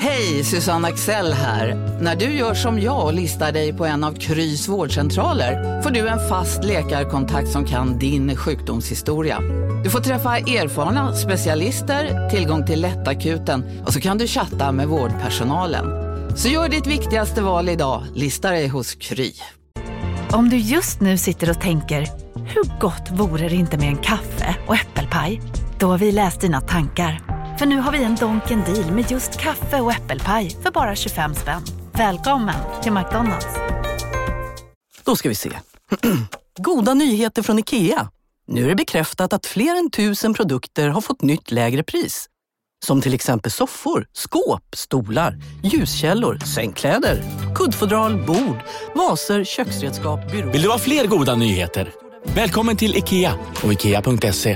Hej, Susanne Axel här. När du gör som jag och listar dig på en av Krys vårdcentraler får du en fast läkarkontakt som kan din sjukdomshistoria. Du får träffa erfarna specialister, tillgång till lättakuten och så kan du chatta med vårdpersonalen. Så gör ditt viktigaste val idag, listar dig hos Kry. Om du just nu sitter och tänker, hur gott vore det inte med en kaffe och äppelpaj? Då har vi läst dina tankar. För nu har vi en Donken deal med just kaffe och äppelpaj för bara 25 spänn. Välkommen till McDonald's. Då ska vi se. Goda nyheter från IKEA. Nu är det bekräftat att fler än 1000 produkter har fått nytt lägre pris. Som till exempel soffor, skåp, stolar, ljuskällor, sängkläder, kuddfodral, bord, vaser, köksredskap, byråer. Vill du ha fler goda nyheter? Välkommen till IKEA och IKEA.se.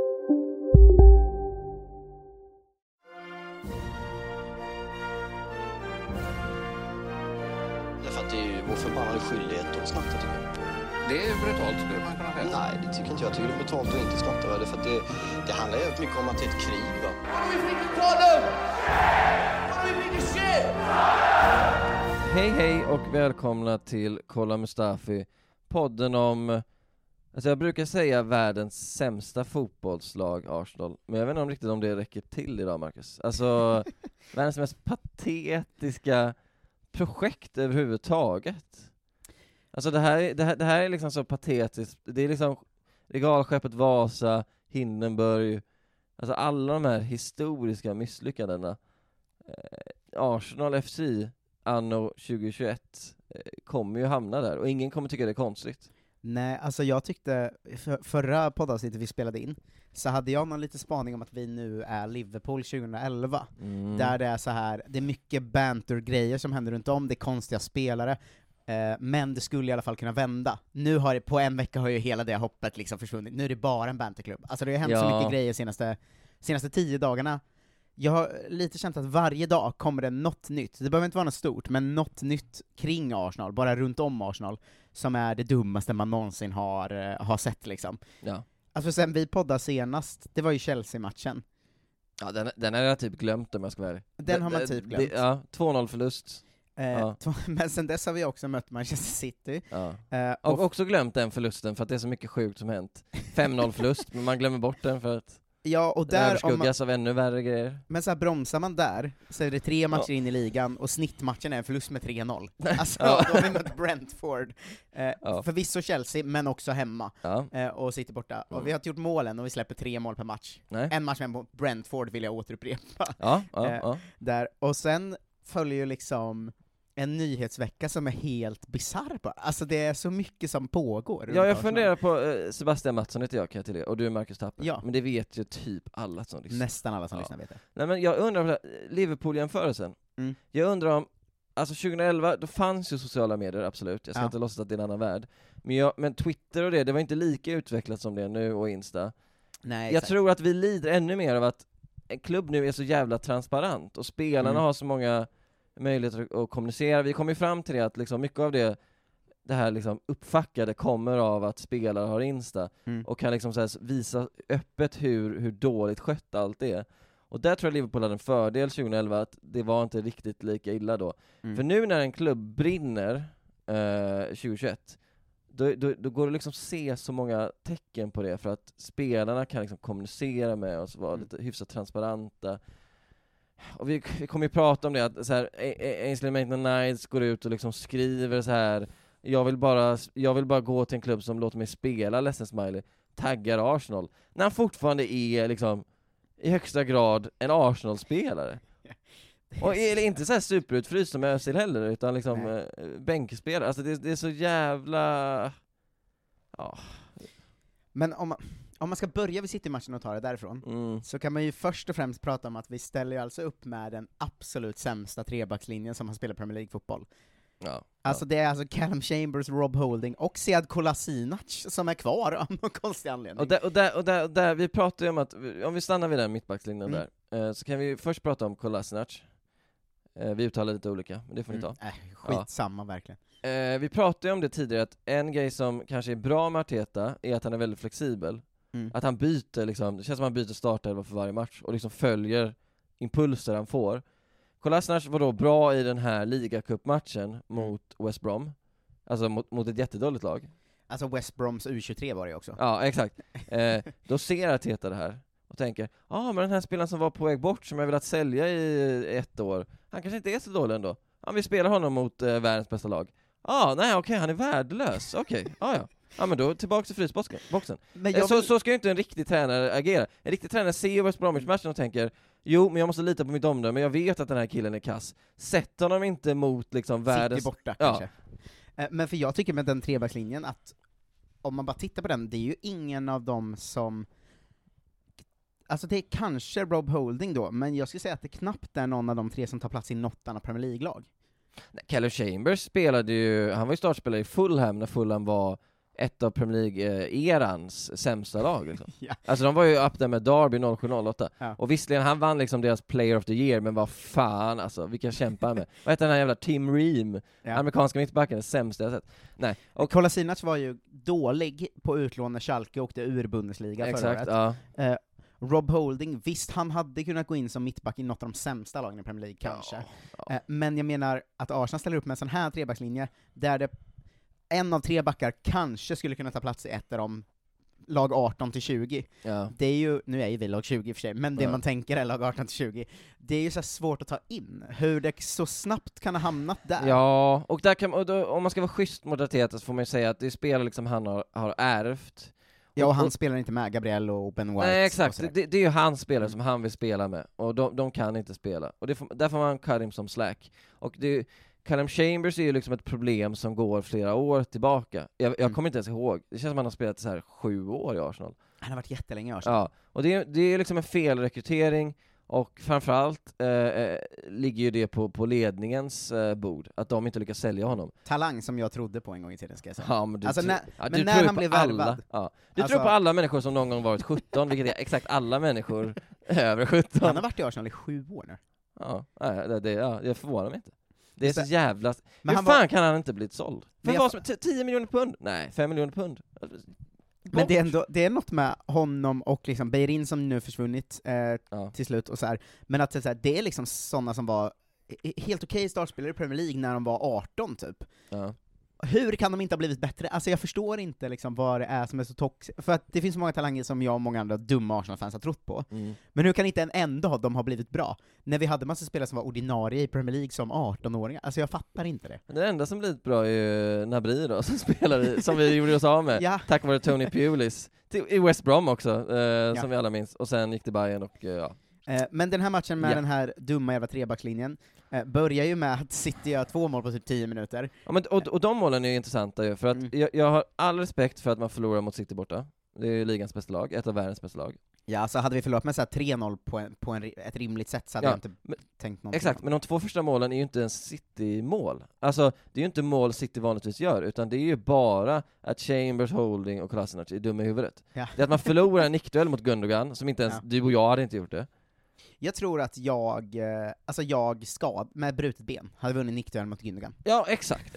Det är ju vår förbannade skyldighet att snatta, tycker jag. Det är brutalt, skulle man kunna säga. Nej, det tycker inte jag. Jag tycker det är brutalt att inte snatta. Va? För att det handlar ju mycket om att det är ett krig. Va? Hej och välkomna till Kolla Mustafi, podden om, alltså jag brukar säga världens sämsta fotbollslag, Arsenal. Men jag vet inte riktigt om det räcker till idag, Marcus. Alltså, världens mest patetiska projekt överhuvudtaget. Alltså det här är liksom så patetiskt. Det är liksom regalskeppet Vasa, Hindenburg, alltså alla de här historiska misslyckandena. Arsenal FC anno 2021 kommer ju hamna där och ingen kommer tycka det är konstigt. Nej, alltså jag tyckte förra poddavsnittet vi spelade in så hade jag någon lite spaning om att vi nu är Liverpool 2011 där det är så här, det är mycket banter-grejer som händer runt om, det är konstiga spelare, men det skulle i alla fall kunna vända. Nu har det, på en vecka har ju hela det hoppet liksom försvunnit, nu är det bara en banterklubb. Alltså det har hänt så mycket grejer senaste 10 dagarna. Jag har lite känt att varje dag kommer det något nytt. Det behöver inte vara något stort, men något nytt kring Arsenal, bara runt om Arsenal, som är det dummaste man någonsin har sett liksom. Ja. Alltså sen vi poddade senast, det var ju Chelsea-matchen. Ja, den har jag typ glömt om jag ska vara ärlig. Den har man typ glömt. Ja, 2-0 förlust. Men sen dess har vi också mött Manchester City. Och också glömt den förlusten för att det är så mycket sjukt som hänt. 5-0 förlust, men man glömmer bort den för att och där överskuggas av ännu värre grejer. Men så här bromsar man där, så är det 3 matcher in i ligan och snittmatchen är en förlust med 3-0. Alltså då har vi mött Brentford. Förvisso Chelsea, men också hemma. Och sitter borta. Och vi har inte gjort målen och vi släpper 3 mål per match. Nej. En match med Brentford vill jag återupprepa. Där. Och sen följer ju liksom en nyhetsvecka som är helt bizarr bara. Alltså det är så mycket som pågår. Ja, jag funderar på Sebastian Mattsson heter jag, kan jag till det. Och du är Marcus Tapper. Ja. Men det vet ju typ alla som lyssnar. Nästan alla som lyssnar vet det. Nej, men jag undrar om Liverpool-jämförelsen. Jag undrar om, alltså 2011, då fanns ju sociala medier, absolut. Jag ska inte låtsas att det är en annan värld. Men Twitter och det var inte lika utvecklat som det är nu och Insta. Nej, jag tror att vi lider ännu mer av att en klubb nu är så jävla transparent och spelarna har så många möjligheter att kommunicera. Vi kommer ju fram till det att liksom mycket av det här liksom uppfackade kommer av att spelare har Insta och kan liksom så här visa öppet hur dåligt skött allt är. Och där tror jag Liverpool hade en fördel 2011 att det var inte riktigt lika illa då. För nu när en klubb brinner 2021 då går det liksom se så många tecken på det för att spelarna kan liksom kommunicera med oss, vara lite hyfsat transparenta. Och vi kommer ju prata om det att så här, Ainsley Maitland-Niles går ut och liksom skriver så här: jag vill bara gå till en klubb som låter mig spela, ledsen smiley, taggar Arsenal, när han fortfarande är liksom i högsta grad en Arsenal-spelare. Och är inte så här superutfryst som Özil heller, utan liksom bänkspelare. Alltså det är så jävla Men om man ska börja vid City-matchen och ta det därifrån, så kan man ju först och främst prata om att vi ställer ju alltså upp med den absolut sämsta trebackslinjen som har spelat Premier League-fotboll. Alltså det är alltså Callum Chambers, Rob Holding och Sead Kolasinac som är kvar av någon konstig anledning. Och där vi pratar ju om att, om vi stannar vid den mittbackslinjen där, så kan vi först prata om Kolasinac. Vi uttalar lite olika, men det får ni ta. Skitsamma verkligen. Vi pratade ju om det tidigare, att en grej som kanske är bra med Arteta är att han är väldigt flexibel. Att han byter liksom, det känns som att han byter startelva för varje match och liksom följer impulser han får. Kolasinac var då bra i den här ligacupmatchen mot West Brom. Alltså mot ett jättedåligt lag. Alltså West Broms U23 var det också. Ja, exakt. Då ser Arteta det här och tänker, men den här spelaren som var på väg bort, som jag velat sälja i 1 år, han kanske inte är så dålig ändå. Vi spelar honom mot världens bästa lag. Han är värdelös. Okej, ja, men då tillbaka till frysboxen. Så ska ju inte en riktig tränare agera. En riktig tränare ser West Bromwich-matchen och tänker, jo, men jag måste lita på mitt omdöme, men jag vet att den här killen är kass. Sätt honom inte mot liksom världens... City borta, kanske. Men för jag tycker med den trebackslinjen att om man bara tittar på den, det är ju ingen av dem som... Alltså det är kanske Rob Holding då, men jag skulle säga att det knappt är någon av de 3 som tar plats i något annat Premier League-lag. Calum Chambers spelade ju, han var ju startspelare i Fulham när Fulham var ett av Premier League-erans sämsta lag liksom. Ja. Alltså de var ju upp där med Derby 07-08. Ja. Och visserligen, han vann liksom deras Player of the Year, men vad fan alltså, vilka kämpar med. Vad heter den här jävla Tim Ream? Ja. Amerikanska mittbacken, det sämsta jag sett. Nej. Och Kolasinac var ju dålig på utlån när Schalke åkte ur Bundesliga förra året. Ja. Rob Holding, visst han hade kunnat gå in som mittback i något av de sämsta lagen i Premier League kanske. Ja. Men jag menar att Arsenal ställer upp med en sån här trebackslinje där det en av 3 backar kanske skulle kunna ta plats i ett av de lag 18-20. Ja. Det är ju, nu är ju vi lag 20 i och för sig, men det man tänker är lag 18-20. Det är ju så svårt att ta in, hur det så snabbt kan ha hamnat där. Ja, och där kan, om man ska vara schysst mot Arteta så får man ju säga att det spelar liksom han har ärvt. Ja, och han spelar inte med Gabriel och Ben White. Nej, exakt. Det är ju hans spelare som han vill spela med. Och de kan inte spela. Och där får man Karim som slack. Och Calum Chambers är ju liksom ett problem som går flera år tillbaka. Jag kommer inte ens ihåg. Det känns som att han har spelat så här 7 år i Arsenal. Han har varit jättelänge i Arsenal. Ja, och det är liksom en felrekrytering. Och framförallt ligger ju det på ledningens bord, att de inte lyckas sälja honom. Talang som jag trodde på en gång i tiden, ska jag säga. Ja, men du, alltså, du när han blev värvad. Ja. Du tror på alla människor som någon gång varit 17, vilket är exakt alla människor över 17. Han har varit i Arsenal i 7 år nu. Ja, det förvånar mig inte. Det är så jävla... Men hur fan kan han inte blivit såld? För vad som 10 miljoner pund? Nej, 5 miljoner pund. Men det är något med honom och liksom Beirin som nu försvunnit till slut och så här. Men att så här, det är liksom sådana som var helt okej startspelare i Premier League när de var 18 typ. Ja. Hur kan de inte ha blivit bättre? Alltså jag förstår inte liksom vad det är som är så toxiskt. För att det finns så många talanger som jag och många andra dumma Arsenal-fans har trott på. Men hur kan inte en enda av dem ha blivit bra? När vi hade massa spelare som var ordinarie i Premier League som 18-åringar. Alltså jag fattar inte det. Det enda som blivit bra är ju Nabri då, som spelar som vi gjorde oss av med. Ja. Tack vare Tony Pulis. I West Brom också, som vi alla minns. Och sen gick det Bayern och Men den här matchen med den här dumma jävla trebackslinjen börjar ju med att City gör 2 mål på typ 10 minuter. Ja, men, och de målen är ju intressanta ju, för att jag har all respekt för att man förlorar mot City borta. Det är ju ligans bästa lag, ett av världens bästa lag. Ja, så hade vi förlorat med så här 3-0 på ett rimligt sätt så hade jag inte tänkt någonting. Exakt, men de 2 första målen är ju inte ens City-mål. Alltså, det är ju inte mål City vanligtvis gör, utan det är ju bara att Chambers, Holding och Kolasinac är dumma i huvudet. Ja. Det är att man förlorar en nickduell mot Gundogan, som inte ens du och jag hade inte gjort det. Jag tror att jag med brutet ben hade vunnit nickduell mot Gundogan. Ja,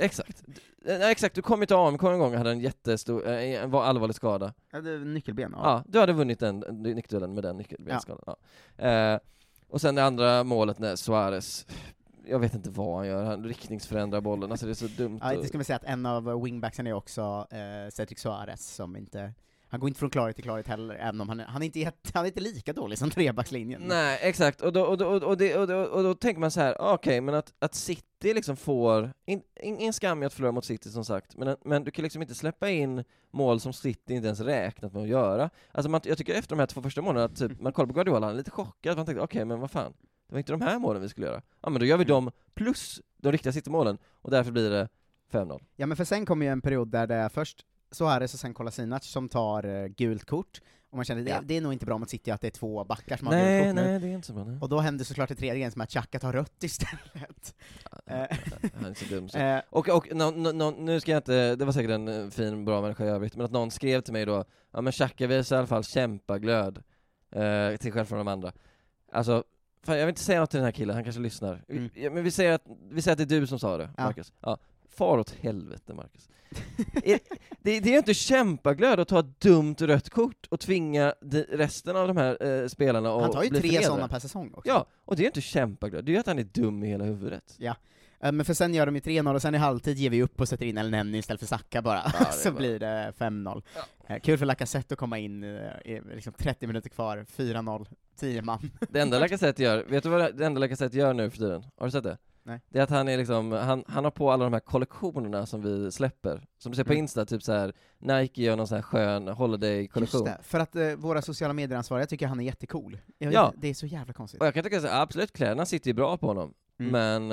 exakt. Du kom ju till AMK en gång och hade en jättestor, allvarlig skada. Jag hade nyckelben. Ja, du hade vunnit den nickduellen med den nyckelbenskadan. Ja. Och sen det andra målet när Suarez, jag vet inte vad han gör, han riktningsförändrar bollen, alltså det är så dumt. Ja, det ska man säga att en av wingbacksen är också Cedric Suarez, som inte... Han går inte från klarhet till klarhet heller, även om han är inte lika dålig som trebackslinjen. Nej, exakt. Och då tänker man så här, okej, men att City liksom får ingen skam i att förlora mot City, som sagt, men du kan liksom inte släppa in mål som City inte ens räknat med att göra. Alltså jag tycker efter de här 2 första målen att typ, man kollar på Guardiola, han är lite chockad, man tänkte okej, men vad fan, det var inte de här målen vi skulle göra. Ja, men då gör vi dem plus de riktiga City-målen, och därför blir det 5-0. Ja, men för sen kommer ju en period där det är först Suarez och sen Kolasinac som tar gult kort, och man känner det är nog inte bra mot City att det är 2 backar som har gult kort nu. Nej, det är inte så bra. Nej. Och då händer såklart det tredje grejen som att Xhaka tar rött istället. Han är så dum så. Och nu ska jag inte, det var säkert en fin, bra människa i övrigt, men att någon skrev till mig då, ja men Xhaka visar i alla fall kämpaglöd till själv från de andra. Alltså, fan, jag vill inte säga något till den här killen, han kanske lyssnar. Men vi säger att det är du som sa det, Marcus. Ja. far åt helvete, Marcus. det är inte kämpaglöd att ta ett dumt rött kort och tvinga resten av de här spelarna att han tar ju bli 3 sådana per säsong också. Ja, och det är inte kämpaglöd, det är ju att han är dum i hela huvudet. Ja. Men för sen gör de ju 3-0 och sen i halvtid ger vi upp och sätter in El Neni istället för Saka bara. Ja, så blir det 5-0. Ja. Kul för Lacazette att komma in liksom 30 minuter kvar, 4-0, 10 man. Det enda Lacazette gör, vet du vad det enda Lacazette gör nu för tiden? Har du sett det? Nej. Det är att han är liksom, han har på alla de här kollektionerna som vi släpper. Som du ser på Insta, typ så här Nike gör någon sån här skön holiday-kollektion. Just det, för att våra sociala medieransvariga tycker han är jättecool. Ja. Det är så jävla konstigt. Och jag kan tycka så här, absolut, kläderna sitter ju bra på honom. Men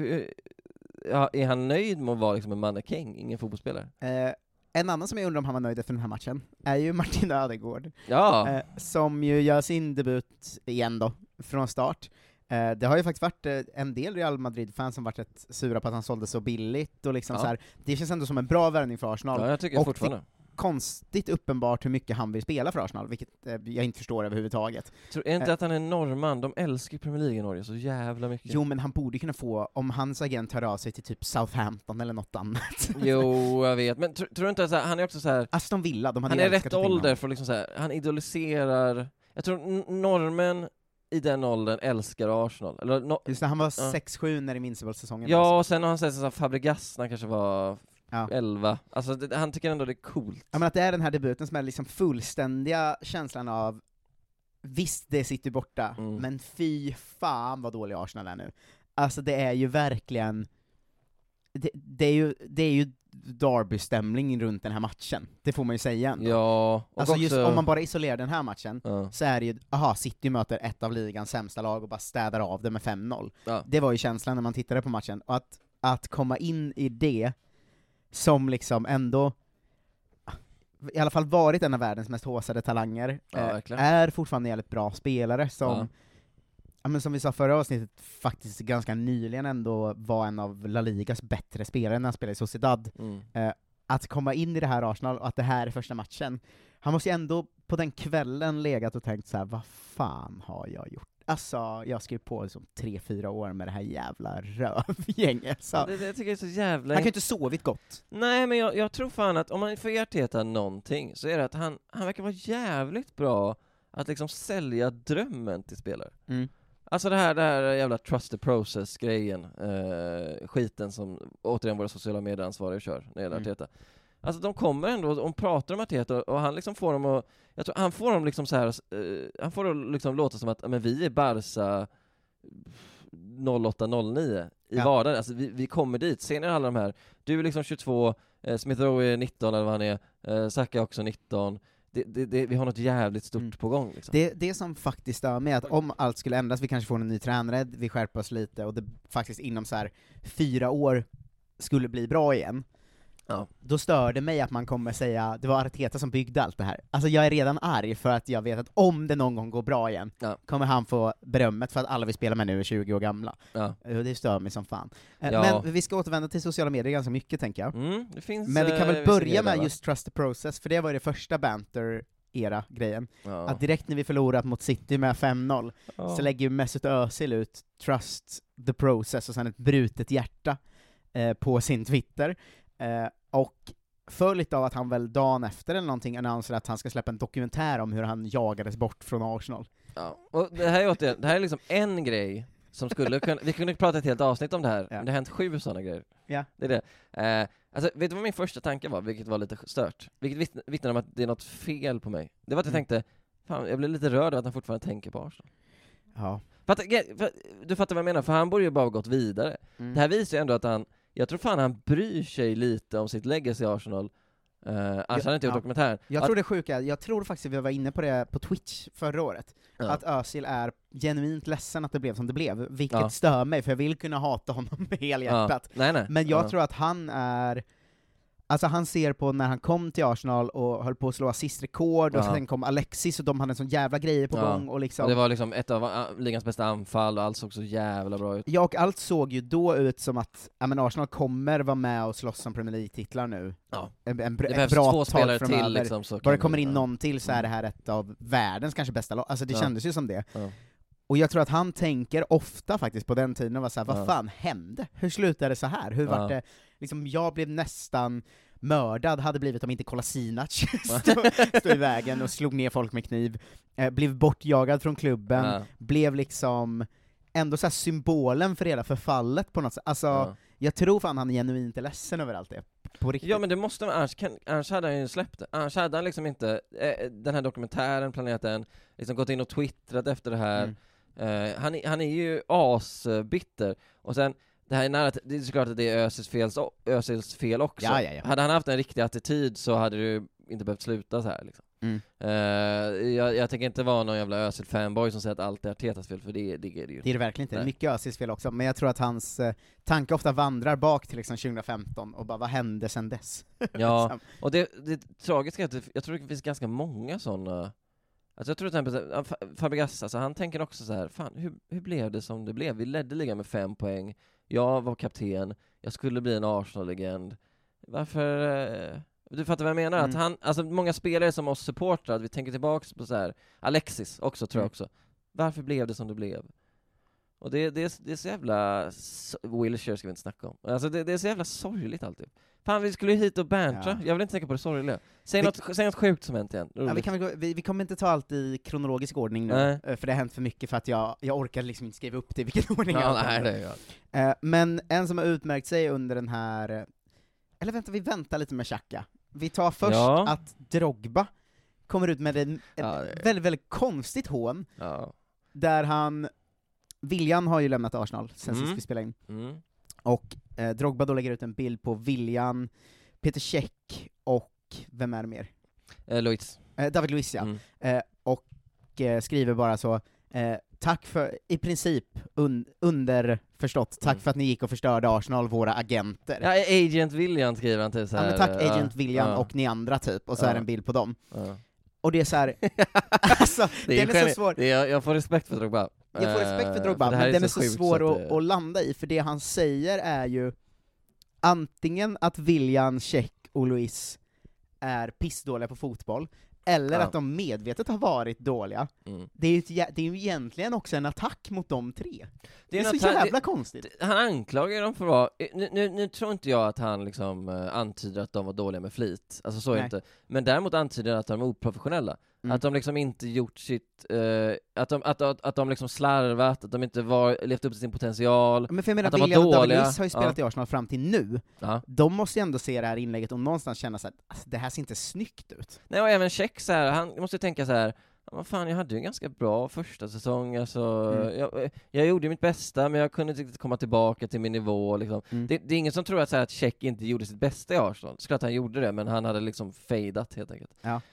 är han nöjd med att vara liksom en mannekäng, ingen fotbollsspelare? En annan som jag undrar om han var nöjd efter den här matchen är ju Martin Ödegaard. Ja. Som ju gör sin debut igen då, från start. Det har ju faktiskt varit en del Real Madrid-fans som varit rätt sura på att han sålde så billigt, och liksom så här, det känns ändå som en bra värvning för Arsenal. Ja, jag tycker fortfarande. Konstigt uppenbart hur mycket han vill spela för Arsenal, vilket jag inte förstår överhuvudtaget. Tror inte att han är norrman, de älskar Premier League i Norge så jävla mycket. Jo, men han borde kunna få, om hans agent hör av sig till typ Southampton eller något annat. Jo, jag vet, men tror du inte att han är också så här, Aston Villa, de hade han är rätt ålder för liksom så här, han idoliserar, jag tror normen i den åldern älskar Arsenal. Eller just det, han var 6-7 när Invincible-säsongen. Ja, och sen har han sett så Fabregas när han kanske var 11. Alltså han tycker ändå det är coolt. Ja, men att det är den här debuten som är liksom fullständiga känslan av visst, det sitter borta, men fy fan vad dålig Arsenal är nu. Alltså det är ju verkligen det är ju derby-stämning runt den här matchen. Det får man ju säga ändå. Ja, och alltså också, just om man bara isolerar den här matchen så är det ju, City möter ett av ligans sämsta lag och bara städar av det med 5-0. Ja. Det var ju känslan när man tittade på matchen. Och att komma in i det som liksom ändå i alla fall varit en av världens mest håsade talanger, är fortfarande en jävligt bra spelare som men som vi sa förra avsnittet, faktiskt ganska nyligen ändå var en av La Ligas bättre spelare när han spelade i Sociedad. Att komma in i det här Arsenal och att det här är första matchen, han måste ju ändå på den kvällen legat och tänkt så här: vad fan har jag gjort? Alltså, jag skrev på liksom 3-4 år med det här jävla rövgänget. Så. Det tycker jag är så jävla... Han kan ju inte sovit gott. Nej, men jag tror fan att om man får Arteta någonting så är det att han verkar vara jävligt bra att liksom sälja drömmen till spelare. Alltså det här jävla trust the process-grejen, skiten som återigen våra sociala medieansvariga kör när det gäller Arteta. Alltså de kommer ändå och pratar om Arteta och han liksom får dem att, jag tror han får dem liksom så här, han får dem liksom låta som att men vi är Barca 08-09 i vardagen, alltså vi kommer dit. Ser ni alla de här, du är liksom 22, Smith Rowe är 19 eller vad han är, Saka också 19. Vi har något jävligt stort på gång liksom. Det som faktiskt stör mig är att om allt skulle ändras, vi kanske får en ny tränare, vi skärper oss lite och det faktiskt inom så här 4 år skulle bli bra igen. Då stör det mig att man kommer säga det var Arteta som byggde allt det här. Alltså jag är redan arg för att jag vet att om det någon gång går bra igen kommer han få berömmet för att alla vi spelar med nu är 20 år gamla. Det stör mig som fan. Men vi ska återvända till sociala medier ganska mycket, tänker jag. Det finns, men vi kan väl börja med just Trust the Process, för det var det första banter-era-grejen. Att direkt när vi förlorat mot City med 5-0 så lägger ju Mesut Özil ut Trust the Process och sen ett brutet hjärta på sin Twitter. Och följt av att han väl dagen efter eller någonting annonserade att han ska släppa en dokumentär om hur han jagades bort från Arsenal. Och det här är liksom en grej som skulle kunna, vi kunde prata ett helt avsnitt om det här, men det har hänt 7 sådana grejer. Det är det. Alltså, vet du vad min första tanke var, vilket var lite stört? Vilket vittnar om att det är något fel på mig. Det var att jag tänkte, fan, jag blev lite rörd att han fortfarande tänker på Arsenal. Du fattar vad jag menar, för han borde ju bara ha gått vidare. Det här visar ju ändå att jag tror fan han bryr sig lite om sitt legacy i Arsenal. Annars hade inte gjort dokumentären. Jag tror faktiskt att vi var inne på det på Twitch förra året. Att Özil är genuint ledsen att det blev som det blev. Vilket stör mig, för jag vill kunna hata honom med helhjärtat. Men jag tror att han är... Alltså han ser på när han kom till Arsenal och höll på att slå assistrekord, och sen kom Alexis och de hade en sån jävla grejer på gång. Och liksom, och det var liksom ett av ligans bästa anfall och allt såg så jävla bra ut. Ja, och allt såg ju då ut som att Arsenal kommer vara med och slåss om Premier League-titlar nu. Det behövs 2 spelare till liksom, bara det kommer in någon till så är det här ett av världens kanske bästa lag. Alltså det kändes ju som det. Och jag tror att han tänker ofta faktiskt på den tiden och var såhär, vad fan hände? Hur slutade det så här? Hur var det? Liksom, jag blev nästan mördad, hade blivit om inte Kolasinac stod i vägen och slog ner folk med kniv, blev bortjagad från klubben, blev liksom ändå så här symbolen för hela förfallet på något sätt. Alltså, jag tror fan han är genuint ledsen över allt det. På riktigt. Ja, men det måste man, annars hade han ju släppt det. Annars hade han liksom inte den här dokumentären planerat än, liksom gått in och twittrat efter det här. Han är ju asbitter. Och sen, det här är nära, det är såklart att det är Özils fel också. Ja. Hade han haft en riktig attityd så hade det inte behövt sluta så här liksom. Jag tänker inte vara någon jävla Özil fanboy som säger att allt är Artetas fel, för det är det ju. Det är det verkligen inte. Det är mycket Özils fel också, men jag tror att hans tanke ofta vandrar bak till liksom 2015 och bara, vad hände sen dess? Ja, och det tragiska är att jag tror det finns ganska många sådana. Alltså jag tror till exempel Fabregas, alltså han tänker också så här, fan, hur blev det som det blev? Vi ledde ligan med 5 poäng. Jag var kapten. Jag skulle bli en Arsenal-legend. Varför? Du fattar vad jag menar? Att han, alltså många spelare som oss supportrar, att vi tänker tillbaks på så här, Alexis också tror jag också. Varför blev det som det blev? Och det är så jävla Wilshere ska vi inte snacka om. Alltså det är så jävla sorgligt alltid. Fan, vi skulle ju hit och bantra. Jag vill inte tänka på det sorgliga. Säg något sjukt som hänt igen. Ja, vi kommer inte ta allt i kronologisk ordning nu, för det har hänt för mycket för att jag orkar liksom inte skriva upp det i vilken ordning men en som har utmärkt sig under den här... Eller vi väntar lite med Xhaka. Vi tar först att Drogba kommer ut med ett väldigt, väldigt konstigt hån. Där Willian har ju lämnat Arsenal sen sist vi spelade in. Och Drogba då lägger ut en bild på Willian, Peter Cech och vem är det mer? Luiz. David Luiz, och skriver bara så, tack för, i princip underförstått, tack för att ni gick och förstörde Arsenal, våra agenter. Ja, Agent Willian skriver han till så här. Ja, men tack Agent Willian och ni andra typ, och så är det en bild på dem. Och det är så här, alltså, den är så svår. Jag får respekt för Drogba. Jag får respekt för Drogba, men den är så svår att landa i, för det han säger är ju antingen att Willian, Cech och Luiz är pissdåliga på fotboll, eller att de medvetet har varit dåliga. Det är ju egentligen också en attack mot de tre. Det är så jävla konstigt. Han anklagar dem för att vara... Nu tror inte jag att han liksom antyder att de var dåliga med flit. Alltså så är det inte. Men däremot antyder att de är oprofessionella. Att de liksom inte gjort sitt... att de liksom slarvat, att de inte levt upp till sin potential. Men för jag menar, William och David Luiz har ju spelat i Arsenal fram till nu. De måste ju ändå se det här inlägget och någonstans känna så att alltså, det här ser inte snyggt ut. Nej, och även Cech så här, han måste tänka så här. Vad fan, jag hade ju en ganska bra första säsong, alltså, jag gjorde mitt bästa, men jag kunde inte riktigt komma tillbaka till min nivå liksom. Det är ingen som tror att Cech inte gjorde sitt bästa i Arsenal. Såklart han gjorde det, men han hade liksom fadat helt enkelt.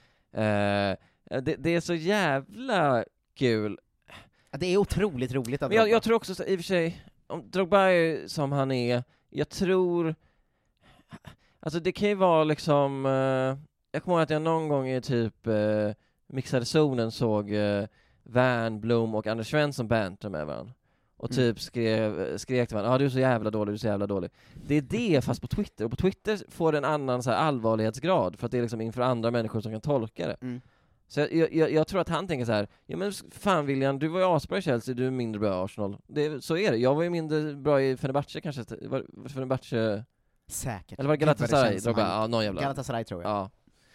Det är så jävla kul. Det är otroligt roligt att jag tror också, i och för sig, om Drogba är som han är, jag tror, alltså det kan ju vara liksom, jag kommer ihåg att jag någon gång i typ mixade zonen såg Van Blom och Anders Svensson bantra med varandra. Och typ skrek till varandra, du är så jävla dålig, du är så jävla dålig. Det är det fast på Twitter. Och på Twitter får det en annan så här allvarlighetsgrad, för att det är liksom inför andra människor som kan tolka det. Så jag tror att han tänker så här: ja men fan William, du var ju asbra i Chelsea, du är mindre bra i Arsenal. Så är det. Jag var ju mindre bra i Fenerbahce kanske. Var Fenerbahce... Säkert. Eller var det Galatasaray? Någon jävla... Galatasaray tror jag.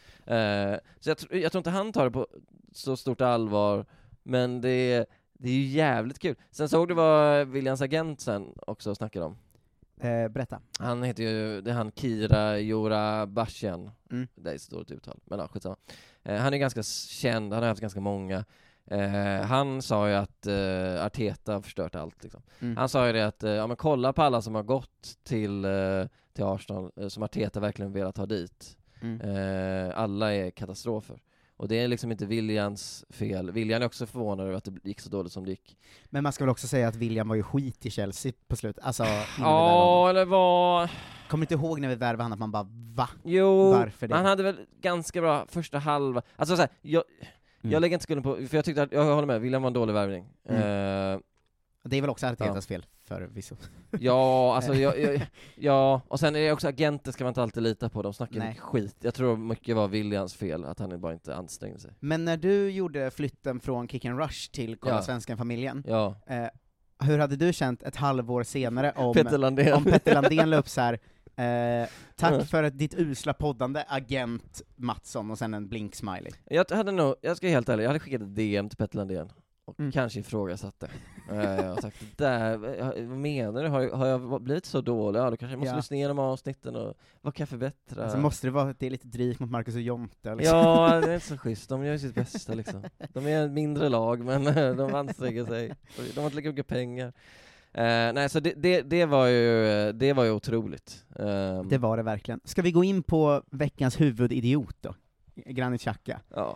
Så jag tror inte han tar det på så stort allvar, men det är ju jävligt kul. Sen såg du vad Williams agent sen också snackade om? Berätta. Han heter ju, det är han Kira Joorabashian. Det är ett stort uttal, men skitsamma. Han är ganska känd, han har haft ganska många. Han sa ju att Arteta har förstört allt liksom. Han sa ju det att, men kolla på alla som har gått till Arsenal, som Arteta verkligen velat ha dit. Alla är katastrofer. Och det är liksom inte Williams fel. William är också förvånad över att det gick så dåligt som det gick. Men man ska väl också säga att William var ju skit i Chelsea på slut. Alltså, eller vad... Kommer du inte ihåg när vi värvade han att man bara, va? Jo, varför det? Han hade väl ganska bra första halva. Alltså så här, jag lägger inte skulden på, för jag tyckte att, jag håller med, William var en dålig värvning. Det är väl också Artetas fel förvisso. Ja, alltså ja, och sen är det också agenter ska man inte alltid lita på, de snackar mycket skit. Jag tror mycket var Williams fel, att han bara inte ansträngde sig. Men när du gjorde flytten från Kick and Rush till Kolla Svensken-familjen, hur hade du känt ett halvår senare om Petter Landén la upp så här: tack för ditt usla poddande, agent Mattsson, och sen en blink-smiley? Jag ska helt ärlig, jag hade skickat ett DM till Petter Landén och kanske ifrågasatte. Jag har sagt, vad menar du? Har jag blivit så dålig? Ja, då kanske jag måste lyssna igenom avsnitten och vad kan jag förbättra? Alltså måste det vara att det är lite drygt mot Marcus och Jonte? Liksom. Ja, det är inte så schysst. De gör sitt bästa liksom. De är ett mindre lag, men de anstränger sig. De har inte lika mycket pengar. Nej, så det var ju otroligt. Det var det verkligen. Ska vi gå in på veckans huvudidiot då? Granit Xhaka. Ja,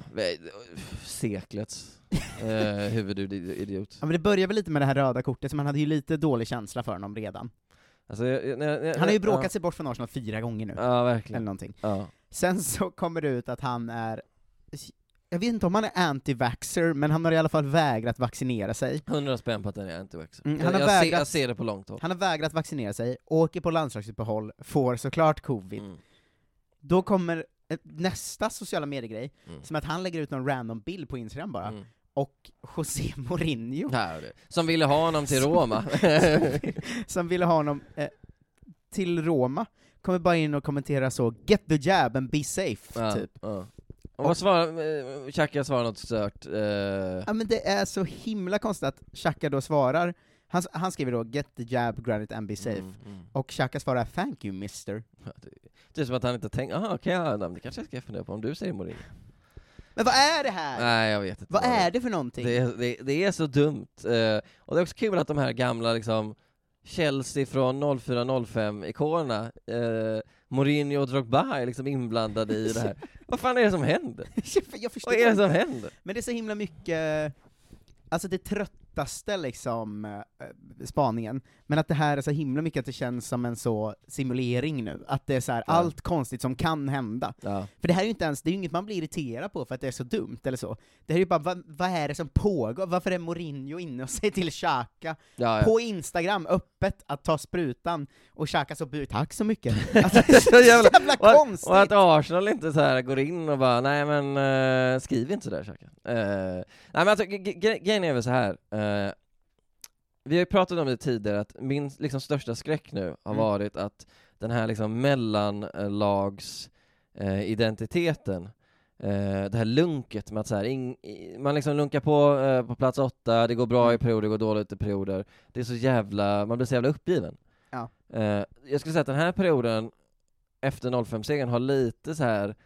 seklets huvudidiot. Ja, men det börjar väl lite med det här röda kortet, så man hade ju lite dålig känsla för honom redan. Alltså, han har ju bråkat sig bort från Arsenal 4 gånger nu. Ja, verkligen. Eller någonting. Ja. Sen så kommer det ut att han är, jag vet inte om han är anti-vaxxer, men han har i alla fall vägrat vaccinera sig. 100 spänn på att han är anti-vaxxer. Jag ser det på långt håll. Han har vägrat vaccinera sig, åker på landslagsuppehåll, får såklart covid. Då kommer nästa sociala mediegrej, som att han lägger ut någon random bild på Instagram bara, och José Mourinho, som ville ha honom till Roma, som ville ha honom till Roma, kommer bara in och kommentera så: get the jab and be safe, typ. Och vad svarar Xhaka? Svarar något stört? Ja, men det är så himla konstigt att Xhaka då svarar, han skriver då get the jab, Granit, and be safe, och Xhaka svarar thank you mister. Det är som att han inte tänker, okej, det kanske jag ska fundera på om du säger Mourinho. Men vad är det här? Nej, jag vet inte. Vad är det för någonting? Det är så dumt. Och det är också kul att de här gamla liksom Chelsea från 04-05-ikonerna, Mourinho och Drogba är liksom inblandade i det här. Vad fan är det som händer? Jag förstår. Vad är det som händer? Men det är så himla mycket, alltså det tröttaste liksom spaningen, men att det här är så himla mycket att det känns som en så simulering nu, att det är så här, allt konstigt som kan hända. För det här är ju inte ens, det är ju inget man blir irriterad på för att det är så dumt eller så. Det här är ju bara, vad är det som pågår? Varför är Mourinho inne och säger till Xhaka på Instagram öppet att ta sprutan, och Xhaka så tack så mycket. Alltså, det är så jävla konstigt. Och att Arsenal inte så här går in och bara, nej men skriv inte så där, Xhaka. Nej men alltså, grejen är väl så här. Vi har ju pratat om det tidigare, att min liksom största skräck nu har varit att den här liksom mellanlags identiteten, det här lunket med att så här, man liksom lunkar på plats 8, det går bra i perioder, det går dåligt i perioder. Det är så jävla, man blir så jävla uppgiven. Ja. Jag skulle säga att den här perioden efter 05-segern har lite så här,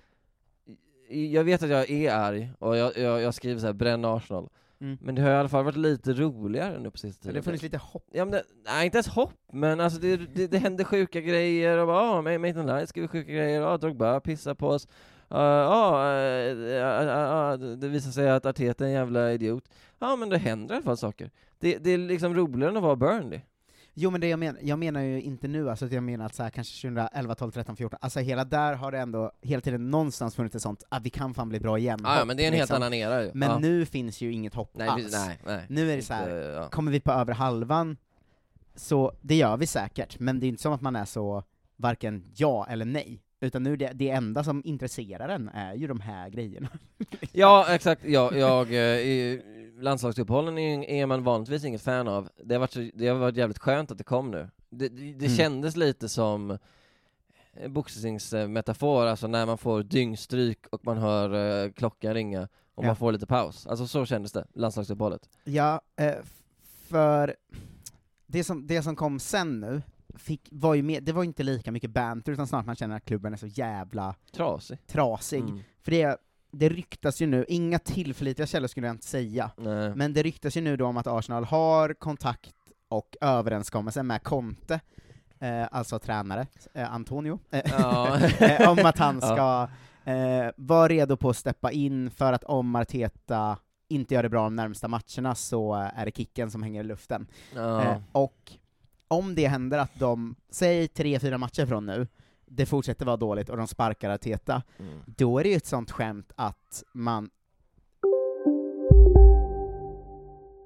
jag vet att jag är arg och jag skriver så här, bränn Arsenal. Men det har i alla fall varit lite roligare nu på sista tiden. Det funnits lite hopp. Ja, men nej, inte ens hopp, men alltså det händer sjuka grejer och bara, Maitland Niles skriver sjuka grejer, Drogba pissar på oss. Det visar sig att Arteta är en jävla idiot. Ja, men det händer i alla fall saker. Det är liksom roligare än att vara Burnley. Jo, men det jag menar ju inte nu, alltså att jag menar att så här, kanske 2011, 12, 13, 14, alltså hela där har det ändå hela tiden någonstans funnits ett sånt att vi kan fan bli bra igen. Ja, men det är en helt annan era ju. Men nu finns ju inget hopp alls. Nej. Nu är det så här, kommer vi på över halvan, så det gör vi säkert, men det är inte som att man är så varken ja eller nej. Utan nu det enda som intresserar en är ju de här grejerna. Ja, exakt. Landslagsuppehållen är man vanligtvis inget fan av. Det har varit jävligt skönt att det kom nu. Det kändes lite som boxningsmetafor, alltså när man får dyngstryk och man hör klockan ringa och man får lite paus. Alltså så kändes det, landslagsuppehållet. Ja, för det som kom sen nu var ju det var inte lika mycket banter, utan snart man känner att klubben är så jävla trasig. För det ryktas ju nu, inga tillförlitliga källor skulle jag inte säga, men det ryktas ju nu då om att Arsenal har kontakt och överenskommelse med Conte, alltså tränare, Antonio, om att han ska vara redo på att steppa in, för att om Arteta inte gör det bra de närmsta matcherna så är det kicken som hänger i luften. Och om det händer att de, säg 3-4 matcher från nu, det fortsätter vara dåligt och de sparkar Arteta, då är det ju ett sånt skämt att man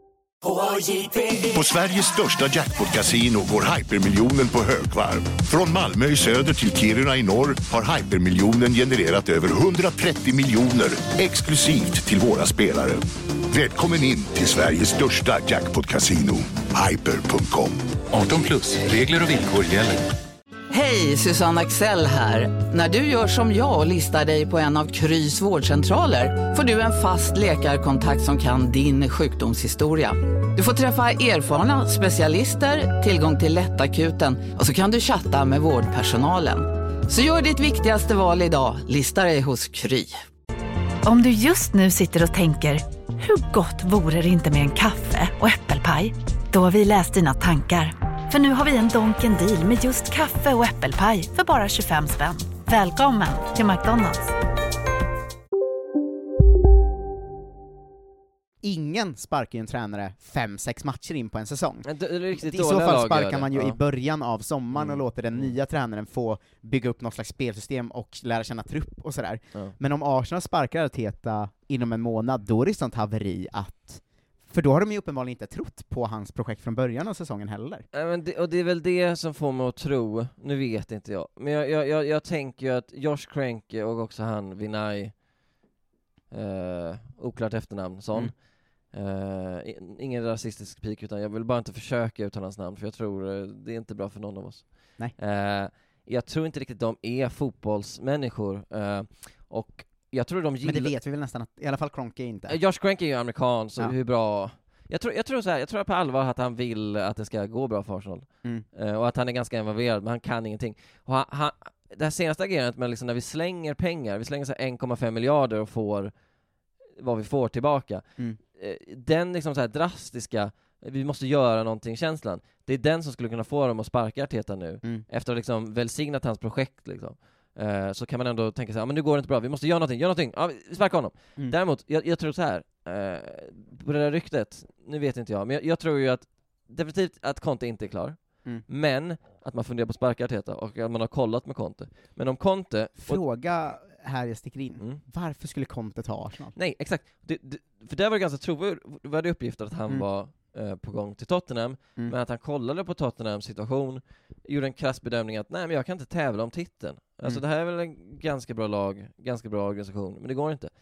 På Sveriges största jackpot-casino går hypermiljonen på högvarv. Från Malmö i söder till Kiruna i norr har hypermiljonen genererat över 130 miljoner exklusivt till våra spelare. Välkommen in till Sveriges största jackpot-casino, hyper.com. 18+, regler och villkor gäller. Hej, Susanne Axel här. När du gör som jag och listar dig på en av Krys vårdcentraler får du en fast läkarkontakt som kan din sjukdomshistoria. Du får träffa erfarna specialister, tillgång till lättakuten och så kan du chatta med vårdpersonalen. Så gör ditt viktigaste val idag, listar dig hos Kry. Om du just nu sitter och tänker, hur gott vore det inte med en kaffe och äppelpaj? Då har vi läst dina tankar. För nu har vi en Donken deal med just kaffe och äppelpaj för bara 25 spänn. Välkommen till McDonald's. Ingen sparkar ju en tränare 5-6 matcher in på en säsong. I så fall sparkar man ju i början av sommaren och låter den nya tränaren få bygga upp något slags spelsystem och lära känna trupp och sådär. Men om Arsenal sparkar Arteta inom en månad, då är det sånt haveri att... För då har de ju uppenbarligen inte trott på hans projekt från början av säsongen heller. Och det är väl det som får mig att tro, nu vet inte jag, men jag tänker ju att Josh Kroenke och också han Vinay, oklart efternamn, sån. Ingen rasistisk pik, utan jag vill bara inte försöka uttala hans namn, för jag tror det är inte bra för någon av oss. Nej. Jag tror inte riktigt de är fotbollsmänniskor, och jag tror de gillar... Men det vet vi väl nästan, att i alla fall Kroenke inte. Josh Kroenke är ju amerikan, så hur bra... Jag tror på allvar att han vill att det ska gå bra för Arsenal. Och att han är ganska involverad, men han kan ingenting. Och det här senaste agerandet med liksom när vi slänger pengar, vi slänger så 1,5 miljarder och får vad vi får tillbaka. Den liksom så här drastiska, vi måste göra någonting känslan, det är den som skulle kunna få dem att sparka Arteta nu. Efter att liksom välsignat hans projekt liksom. Så kan man ändå tänka sig, ja, men nu går det inte bra, vi måste göra någonting, ja, vi sparkar honom. Däremot, jag tror så här, på det där ryktet, nu vet inte jag, men jag tror ju att definitivt att Conte inte är klar, men att man funderar på att sparka Arteta och att man har kollat med Conte. Men om Conte... Fråga här jag sticker in, varför skulle Conte ta Arsenal? Nej, exakt, för det var ganska trovärdig uppgift att han var på gång till Tottenham, men att han kollade på Tottenhams situation, gjorde en krass bedömning att nej, men jag kan inte tävla om titeln. Alltså det här är väl en ganska bra lag, ganska bra organisation, men det går inte.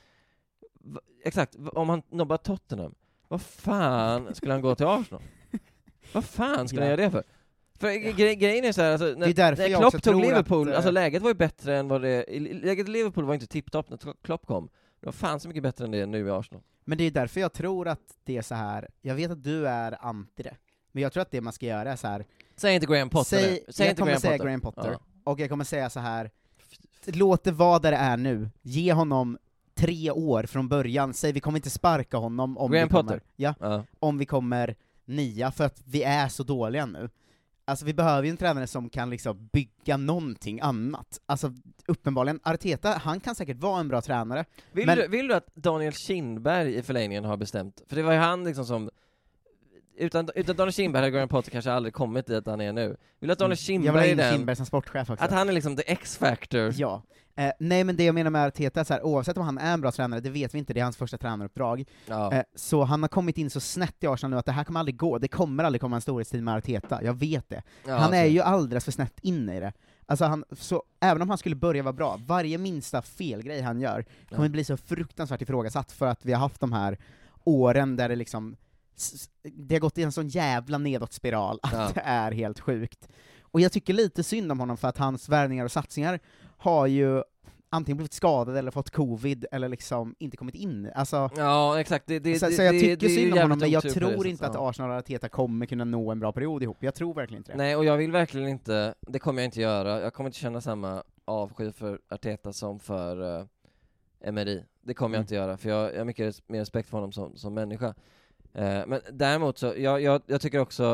Exakt, om han nobbar Tottenham, vad fan skulle han gå till Arsenal? Vad fan skulle han göra det för? För grejen är så här, alltså, när Klopp tog Liverpool, att, alltså läget var ju bättre än vad det... Läget i Liverpool var inte tipptopp när Klopp kom. Det var fan så mycket bättre än det nu i Arsenal. Men det är därför jag tror att det är så här. Jag vet att du är anti det, men jag tror att det man ska göra är så här. Säg inte Graham Potter. Jag kommer säga Graham Potter. Och jag kommer säga så här. Låt det vara där det är nu. Ge honom 3 år från början. Säg vi kommer inte sparka honom om Graham vi kommer, Potter. Ja, om vi kommer 9, för att vi är så dåliga nu. Alltså vi behöver ju en tränare som kan liksom bygga någonting annat. Alltså uppenbarligen, Arteta, han kan säkert vara en bra tränare. Vill du att Daniel Kindberg i förlängningen har bestämt? För det var ju han liksom som... Utan Daniel Kindberg hade Graham Potter kanske aldrig kommit dit att han är nu. Vill du att Daniel Kindberg är den... Kindberg som sportchef också. Att han är liksom the X-factor. Ja. Nej, men det jag menar med Arteta är så här, oavsett om han är en bra tränare, det vet vi inte, det är hans första tränaruppdrag. Ja. Så han har kommit in så snett i Arsenal nu att det här kommer aldrig gå. Det kommer aldrig komma en storhetstid med Arteta, jag vet det. Ja, han är ju alldeles för snett in i det. Alltså så även om han skulle börja vara bra, varje minsta felgrej han gör kommer bli så fruktansvärt ifrågasatt, för att vi har haft de här åren där det liksom det har gått i en sån jävla nedåtspiral att det är helt sjukt. Och jag tycker lite synd om honom, för att hans värvningar och satsningar har ju antingen blivit skadade eller fått covid eller liksom inte kommit in. Alltså, ja, exakt. Så jag tycker synd om honom, men jag tror inte att Arsenal och Arteta kommer kunna nå en bra period ihop. Jag tror verkligen inte det. Nej, och jag vill verkligen inte, det kommer jag inte göra. Jag kommer inte känna samma avsky för Arteta som för Emery. Det kommer jag inte göra, för jag har mycket mer respekt för honom som människa. Men däremot så, jag tycker också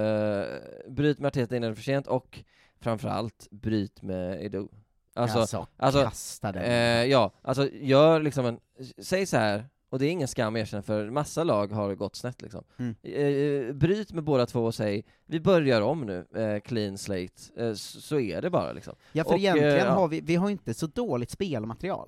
bryt med Arteta innan det är för sent, och framförallt bryt med Edu. Alltså kasta den. Alltså gör liksom säg så här, och det är ingen skam att erkänna, för massa lag har gått snett liksom. Bryt med båda två och säg, vi börjar om nu, clean slate, så är det bara liksom. Ja, för egentligen har vi har inte så dåligt spelmaterial.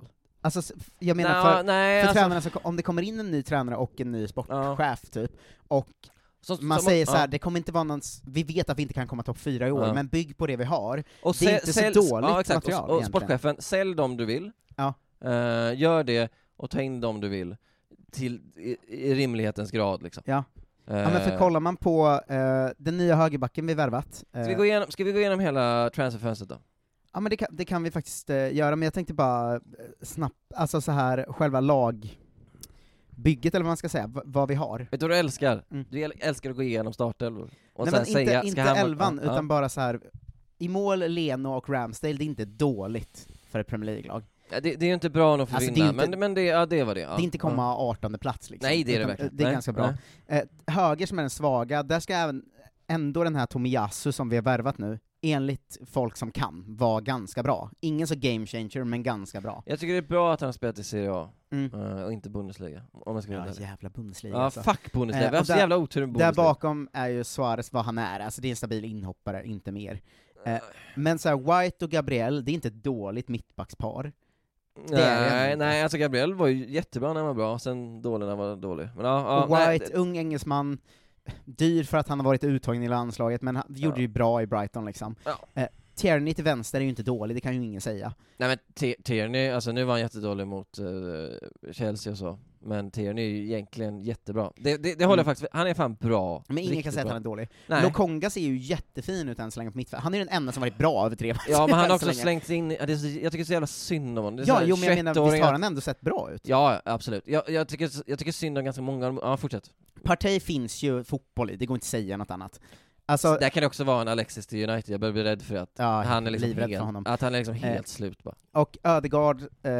Alltså, jag menar för tränarna, så, om det kommer in en ny tränare och en ny sportchef typ, och man säger så här, det kommer inte vara någon, vi vet att vi inte kan komma topp 4 i år, men bygg på det vi har. Och det är inte så dåligt material. Och sportchefen, sälj dem du vill. Gör det och ta in dem du vill till i rimlighetens grad liksom. Ja. Men för kollar man på den nya högerbacken vi värvat. Ska vi gå igenom hela transferfönstret då? Ja, men det kan vi faktiskt göra, men jag tänkte bara snabbt, alltså så här, själva lagbygget, eller vad man ska säga, vad vi har. Vet du vad du älskar? Du älskar att gå igenom startelvor. Och nej, men inte elvan, utan bara så här, i mål Leno och Ramsdale, det är inte dåligt för ett Premier League-lag. Ja, det är ju inte bra nog för att vinna, men det var det. Ja. Det är inte komma 18:e plats liksom. Nej, det är det verkligen. Det är ganska bra. Höger som är den svaga, där ska ändå den här Tomiyasu som vi har värvat nu, enligt folk som kan, var ganska bra. Ingen så game changer, men ganska bra. Jag tycker det är bra att han har spelat i Serie A, och inte Bundesliga. Om jag ska jävla Bundesliga. Ja, alltså. Fuck Bundesliga. Vi har så jävla otur med Bundesliga. Där bakom är ju Suarez vad han är, alltså det är en stabil inhoppare, inte mer. Men så här, White och Gabriel, det är inte ett dåligt mittbackspar. Nej, alltså Gabriel var ju jättebra när han var bra, sen dålig när han var dålig. Men, och White, ung engelsman, dyr för att han har varit uttagen i landslaget, men han gjorde ju bra i Brighton liksom. Tierney till vänster är ju inte dålig, det kan ju ingen säga. Nej men Tierney, alltså nu var han jättedålig mot Chelsea och så, men Tierney är ju egentligen jättebra. Det håller jag faktiskt, han är fan bra. Men ingen kan säga att han är dålig. Lokonga ser ju jättefin ut än så länge på mittfält. Han är ju den enda som varit bra över 3 matcher. Ja, men han har också slängt in, jag tycker det är så jävla synd om honom. Ja, men jag menar, visst har han ändå sett bra ut? Ja, absolut. Jag tycker synd om ganska många, fortsätt. Partey finns ju fotboll i, det går inte att säga något annat. Alltså, det kan också vara en Alexis till United, jag börjar bli rädd för att han är liksom helt slut bara. Och Ödegaard,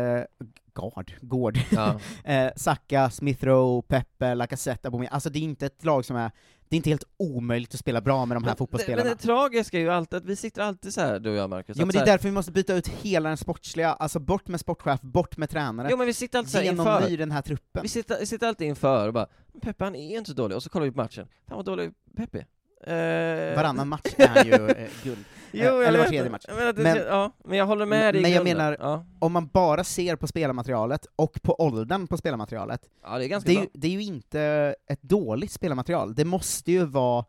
Saka, Smith Rowe, Pepe, Lacazette, Aubameyang, alltså det är inte ett lag som det är inte helt omöjligt att spela bra med de här fotbollsspelarna. Men det tragiska är ju alltid att vi sitter alltid så här, du och jag, Marcus. Jo, men det är därför vi måste byta ut hela den sportsliga, alltså bort med sportchef, bort med tränare. Jo, men vi sitter alltid inför den här truppen. Vi sitter alltid inför och bara, Pepe han är inte så dålig, och så kollar vi på matchen. Fan vad dålig Pepe. Varannan match är ju guld. Eller var tredje match. Men jag håller med dig. Men jag menar, om man bara ser på spelarmaterialet och på åldern på spelarmaterialet, det är ganska bra. Det är ju inte ett dåligt spelarmaterial. Det måste ju vara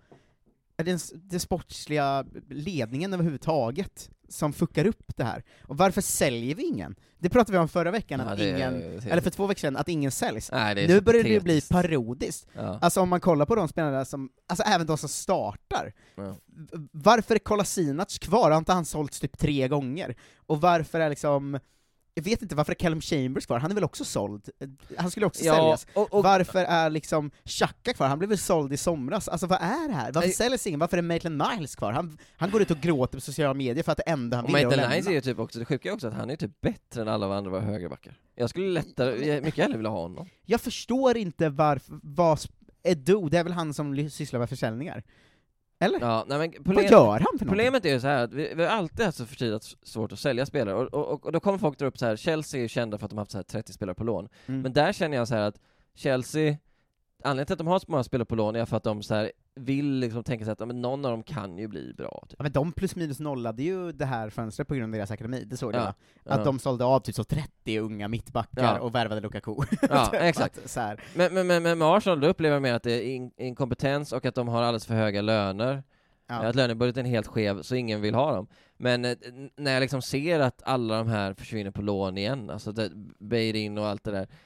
den sportsliga ledningen överhuvudtaget som fuckar upp det här. Och varför säljer vi ingen? Det pratade vi om förra veckan, eller för 2 veckor sedan, att ingen säljs. Nu börjar det bli parodiskt. Alltså om man kollar på de spelarna som, alltså även de som startar. Varför är Kolasinac kvar? Har inte han sålts typ 3 gånger? Och varför är liksom, jag vet inte varför är Callum Chambers kvar, han är väl också såld? Han skulle också säljas. Och varför är liksom Xhaka kvar? Han blev väl såld i somras. Alltså vad är det här? Varför säljs ingen? Varför är Maitland Niles kvar? Han går ut och gråter på sociala medier för att det enda han vill är att lämna. Niles är ju typ också, det sjuka är också att han är typ bättre än alla andra högerbackar. Jag skulle mycket hellre vilja ha honom. Jag förstår inte vad Edu, det är väl han som sysslar med försäljningar? Eller? Ja, nej, men vad gör han för någonting? Problemet är ju så här att vi har alltid haft så förtidigt svårt att sälja spelare, och då kommer folk dra upp så här, Chelsea är ju kända för att de har haft så här 30 spelare på lån. Men där känner jag så här att Chelsea, anledningen till att de har så många spelare på lån är för att de så här vill liksom tänka sig att men någon av dem kan ju bli bra. Typ. Ja, men de plus minus nollade ju det här fönstret på grund av deras akademi, det såg jag. Att de sålde av typ så 30 unga mittbackar och värvade Lukaku. Ja, exakt. Så här. Men med Arsenal då upplever jag mer att det är inkompetens och att de har alldeles för höga löner. Att lönebudgeten är helt skev så ingen vill ha dem. Men när jag liksom ser att alla de här försvinner på lån igen, alltså Beirin och allt det där,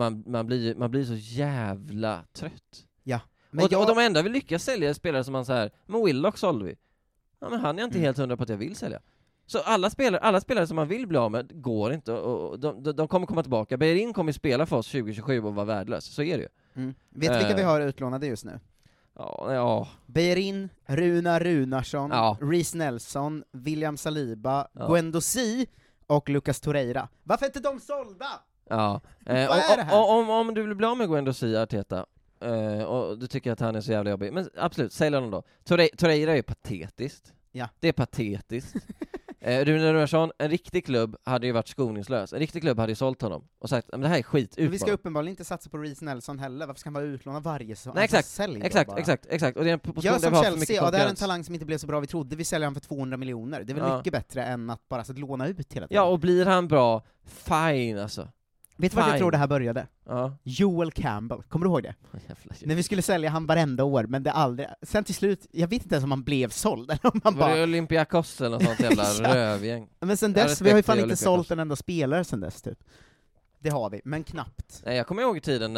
man blir så jävla trött. Ja. Och de enda vill lyckas sälja spelare som man så här, men Willock sålde vi. Ja, men han är inte helt 100 på att jag vill sälja. Så alla spelare som man vill bli av med går inte, och de kommer komma tillbaka. Beirin kommer spela för oss 2027 och vara värdelös, så är det ju. Vet du vilka vi har utlånade just nu? Ja. Beirin, Runa Runarsson, Reece Nelson, William Saliba, Guendouzi och Lucas Torreira. Varför är inte de sålda? Ja. Om du vill bli av med Guendouzi, Arteta, och du tycker att han är så jävla jobbig, men absolut, sälj honom då. Torreira är patetiskt. Ja. Det är patetiskt. Rune Runarsson, en riktig klubb hade ju varit skoningslös. En riktig klubb hade ju sålt honom och sagt, men det här är skit, ut. Vi ska uppenbarligen inte satsa på Reece Nelson heller. Varför ska han vara utlånad varje säsong? Nej, exakt. Och det är en position som Chelsea, det är en talang som inte blev så bra vi trodde. Vi säljer han för 200 miljoner. Det är väl mycket bättre än att bara så låna ut hela tiden. Ja, och blir han bra, fine alltså. Vet du vad jag tror det här började? Ja. Joel Campbell, kommer du ihåg det? När vi skulle sälja han varenda år, men det aldrig... Sen till slut, jag vet inte ens om han blev såld, eller om han var bara... det Olympiakos eller något sånt jävla rövgäng? Men sen dess, vi har ju fan inte sålt en enda spelare sen dess, typ. Det har vi, men knappt. Nej, jag kommer ihåg i tiden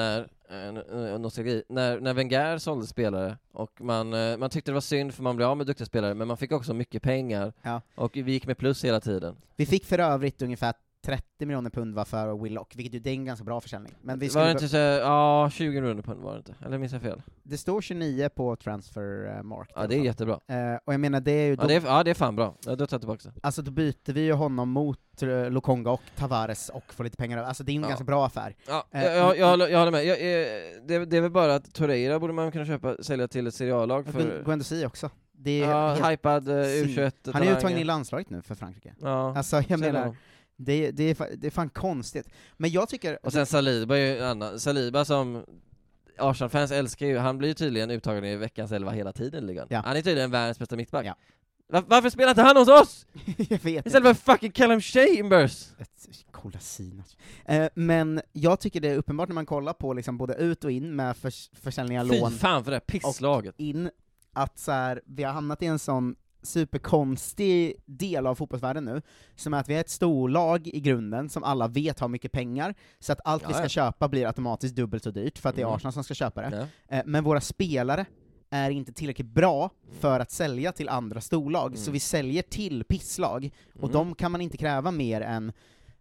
när Wenger sålde spelare, och man tyckte det var synd för man blev av med duktiga spelare, men man fick också mycket pengar, och vi gick med plus hela tiden. Vi fick för övrigt ungefär 30 miljoner pund var för Willock, vilket ju det är en ganska bra försäljning. Men vi var det inte så, 20 miljoner pund var det inte? Eller minns jag fel? Det står 29 på Transfermarkt. Ja, det är jättebra. Och jag menar, det är ju... det är fan bra. Då tar jag tillbaka det. Alltså då byter vi ju honom mot Lokonga och Tavares och får lite pengar. Alltså det är ju en ganska bra affär. Ja, jag håller med. Det är väl bara att Torreira borde man kunna sälja till ett seriallag för... Guendouzi också. Det är hypad U21. Han är uttagen i landslaget nu för Frankrike. Ja, alltså jag menar... Det är fan konstigt. Men jag tycker... Och sen Saliba är ju annan. Saliba som Arsenal-fans älskar ju, han blir ju tydligen uttagen i veckans 11 hela tiden ligan. Ja. Han är tydligen världens bästa mittback. Ja. Varför spelar inte han hos oss? Jag vet istället för fucking Callum Chambers. Kolasinac. Men jag tycker det är uppenbart när man kollar på liksom både ut och in med försäljningar, lån. Fy fan för det här pisslaget. Och in, att så här, vi har hamnat i en sån superkonstig del av fotbollsvärlden nu, som är att vi är ett storlag i grunden som alla vet har mycket pengar, så att allt vi ska köpa blir automatiskt dubbelt så dyrt för att det är Arsenal som ska köpa det. Men våra spelare är inte tillräckligt bra för att sälja till andra storlag, så vi säljer till pisslag, och de kan man inte kräva mer än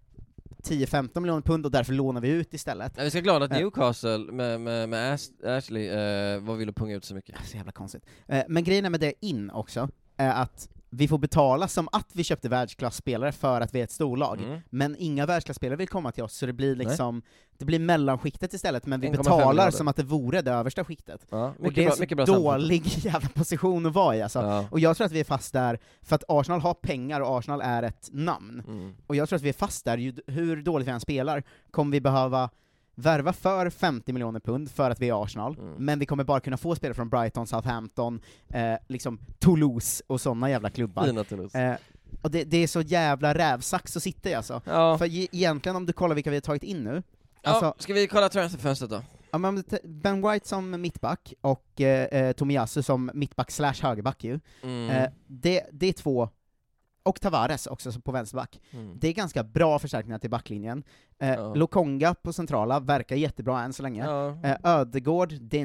10-15 miljoner pund, och därför lånar vi ut istället. Vi ska glada att Newcastle med Ashley var ville punga ut så mycket. Så jävla konstigt. Men grejen är med det in också, att vi får betala som att vi köpte världsklasspelare för att vi är ett storlag, men inga världsklasspelare vill komma till oss, så det blir liksom det blir mellanskiktet istället, men vi betalar som att det vore det översta skiktet. Ja, och det är en dålig jävla position att vara i alltså. Ja. Och jag tror att vi är fast där för att Arsenal har pengar och Arsenal är ett namn. Och jag tror att vi är fast där, hur dåligt vi än spelar kommer vi behöva värva för 50 miljoner pund för att vi är Arsenal, men vi kommer bara kunna få spelare från Brighton, Southampton, liksom Toulouse och såna jävla klubbar. Och det är så jävla rävsax att sitta i alltså. Ja. För egentligen om du kollar vilka vi har tagit in nu. Alltså, ska vi kolla transferfönstret då? Ja, men Ben White som mittback och Tomiyasu som mittback / högerback ju. Det är två, och Tavares också på vänsterback. Det är ganska bra förstärkningar till backlinjen. Lokonga på centrala verkar jättebra än så länge. Ödegård, det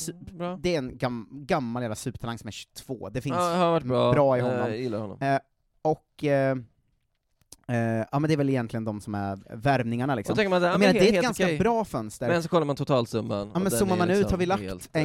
är en gammal jävla supertalang som är 22. Det finns bra i honom. Gillar honom. Och ja, men det är väl egentligen de som är värvningarna liksom. Man, jag menar, det är ett ganska bra fönster. Men så kollar man totalsumman. Ja, men zoomar man ut har vi lagt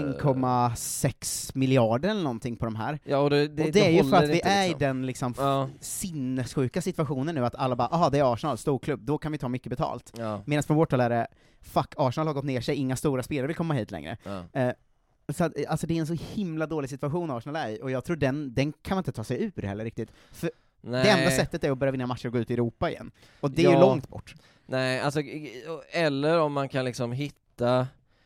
1,6 miljarder eller någonting på de här. Ja, och det är ju för att vi är i den liksom sinnessjuka situationen nu att alla bara, det är Arsenal, stor klubb, då kan vi ta mycket betalt. Medan från vårt håll är det, fuck, Arsenal har gått ner sig, inga stora spelare vill komma hit längre. Så att, alltså det är en så himla dålig situation Arsenal är i, och jag tror den kan man inte ta sig ur heller riktigt. För det enda sättet är att börja vinna matcher och gå ut i Europa igen. Och det är ju långt bort. Nej, alltså, eller om man kan liksom hitta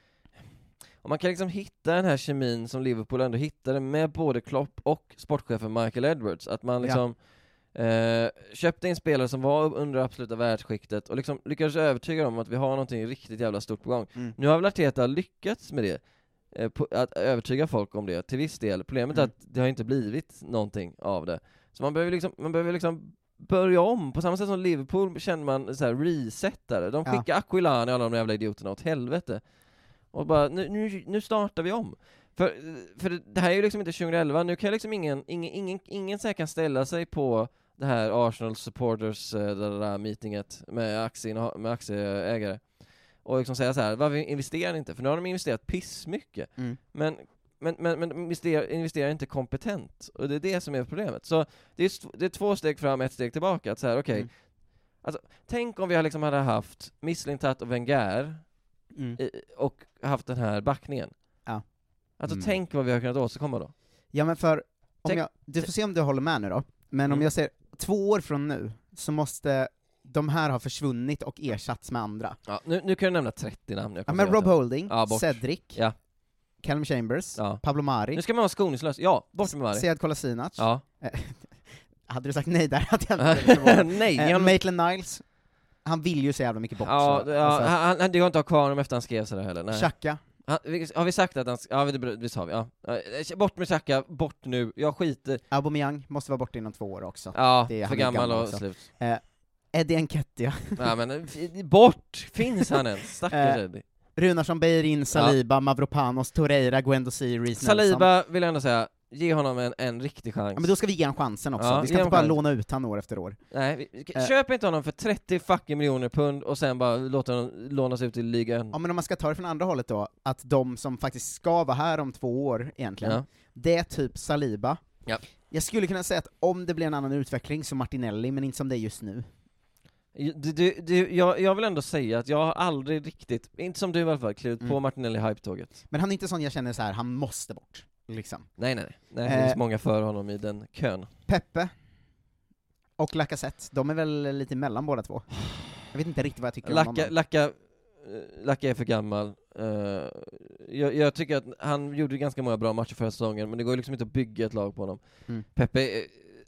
den här kemin som Liverpool ändå hittade med både Klopp och sportchefen Michael Edwards, att man liksom köpte in spelare som var under absoluta världsskiktet och liksom lyckades övertyga dem om att vi har någonting riktigt jävla stort på gång. Nu har väl Arteta lyckats med det, att övertyga folk om det till viss del. Problemet är att det har inte blivit någonting av det. Så man behöver liksom börja om. På samma sätt som Liverpool känner man så här resetare. De skickar Aquilani och alla de jävla idioterna åt helvete. Och bara, nu startar vi om. För det här är ju liksom inte 2011. Nu kan liksom ingen så här kan ställa sig på det här Arsenal supporters meetinget med aktieägare och liksom säga så här, varför investerar inte? För nu har de investerat pissmycket. Men investerar inte kompetent, och det är det som är problemet. Så det är 2 steg fram, 1 steg tillbaka, att så här, okej. Alltså, tänk om vi liksom hade haft Mislintat och Wenger och haft den här backningen. Alltså tänk vad vi har kunnat åstadkomma då. Ja, men för du får se om du håller med nu då. Men om jag ser 2 år från nu så måste de här ha försvunnit och ersatts med andra. Ja, nu kan du nämna 30 namn. Men Rob Holding, Cedric, Callum Chambers, Pablo Mari. Nu ska man vara skoningslös. Bort med Mari. Sead Kolasinac. Ja. Hade du sagt nej där hade jag inte nej. Maitland Niles. Han vill ju så jävla mycket bort. Ja, så, han, det går inte att ha kvar honom efter han skrev sådär heller. Nej. Xhaka. Har vi sagt att han... Ja, det sa vi. Ja. Bort med Xhaka, bort nu. Jag skiter. Aubameyang måste vara borta inom 2 år också. Ja, det är för gammal och slut. Eddie Nketiah. Ja, men bort! Finns han ens? Stackars Eddie. Runarsson, Beirin, Saliba, Mavropanos, Torreira, Guendouzi, Reece Nelson. Saliba vill jag ändå säga, ge honom en riktig chans. Ja, men då ska vi ge honom chansen också. Ja, vi ska inte bara låna ut han år efter år. Nej, köp inte honom för 30 fucking miljoner pund och sen bara låta honom lånas ut i ligan. Ja, men om man ska ta det från andra hållet då, att de som faktiskt ska vara här om 2 år egentligen, det är typ Saliba. Ja. Jag skulle kunna säga att om det blir en annan utveckling så Martinelli, men inte som det är just nu. Jag vill ändå säga att jag har aldrig riktigt, inte som du i alla fall, klivit på Martinelli hype-tåget. Men han är inte sån jag känner så här, han måste bort. Liksom. Nej, det finns många för honom i den kön. Pepe och Lacazette, de är väl lite emellan båda två. Jag vet inte riktigt vad jag tycker om honom. Lacka är för gammal. Jag tycker att han gjorde ganska många bra matcher förra säsongen, men det går liksom inte att bygga ett lag på honom. Pepe,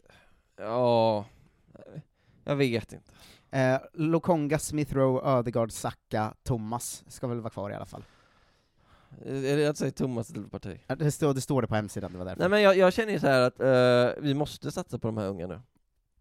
jag vet inte. Lokonga, Smith Rowe, Ödegaard, Saka, Thomas ska väl vara kvar i alla fall. Är det att säga Thomas till parti? Det står det på hemsidan, det var därför. Nej, men jag känner ju så här att vi måste satsa på de här unga nu.